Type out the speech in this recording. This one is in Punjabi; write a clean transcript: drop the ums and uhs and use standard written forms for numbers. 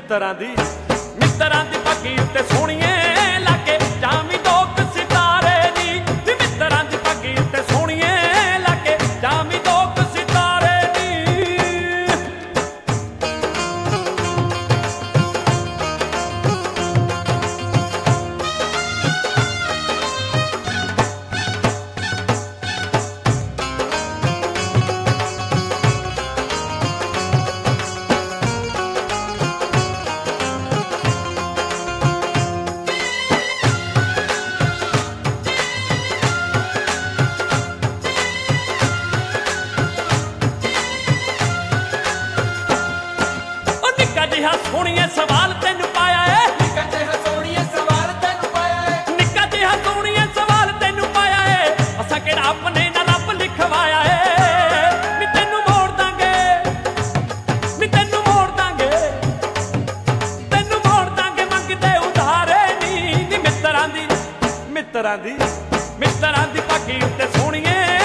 ਮਿੱਤਰਾਂ ਦੀ ਪੱਗੀ ਉੱਤੇ ਸੋਹਣੀਏ ਲਾਗੇ ਜਾਵੀਂ ਦੋਕ ਸਿਤਾਰੇ ਦੀ ਮਿੱਤਰਾਂ ਦੀ ਪੱਗੀ ਉੱਤੇ ਸੋਹਣੀਏ ਲਾਗੇ ਜਾਵੀਂ ਦੋਕ ਸਿਤਾਰੇ ਦੀ। ਸੋਹਣੀਏ ਸਵਾਲ ਤੈਨੂੰ ਪਾਇਆ ਏ ਨਿੱਕਾ ਜਿਹਾ ਸੋਹਣੀਏ ਸਵਾਲ ਤੈਨੂੰ ਪਾਇਆ ਏ ਨਿੱਕਾ ਜਿਹਾ ਸੋਹਣੀਏ ਸਵਾਲ ਤੈਨੂੰ ਪਾਇਆ ਏ ਅਸਾਂ ਕਿਹੜਾ ਆਪਣੇ ਨਾ ਰੱਬ ਲਿਖਵਾਇਆ ਏ ਨੀ ਤੈਨੂੰ ਮੋੜ ਦਾਂਗੇ ਨੀ ਤੈਨੂੰ ਮੋੜ ਦਾਂਗੇ ਤੈਨੂੰ ਮੋੜ ਦਾਂਗੇ ਮੰਗਦੇ ਉਧਾਰੇ ਨੀ ਮਿੱਤਰਾਂ ਦੀ ਪੱਗੀ ਉੱਤੇ ਸੋਹਣੀਏ